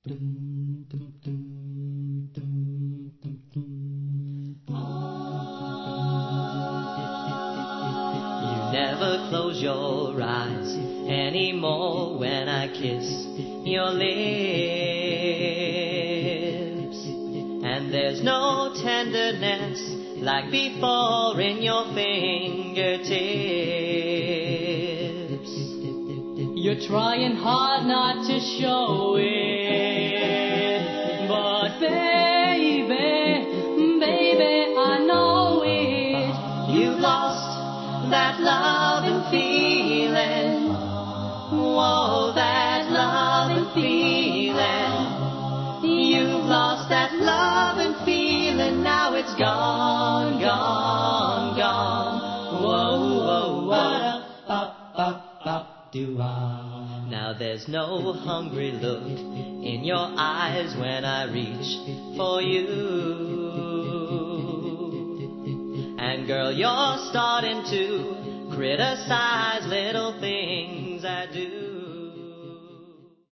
Never close your eyes anymore when I kiss your lips. And there's no tenderness like before in your fingertips. You're trying hard not to show it, but baby, I know it. You've lost that love and feeling. Whoa, that love and feeling. You've lost that love and feeling. Now it's gone, gone, gone. Whoa, whoa, whoa. Now there's no hungry look in your eyes when I reach for you. And girl, you're starting to criticize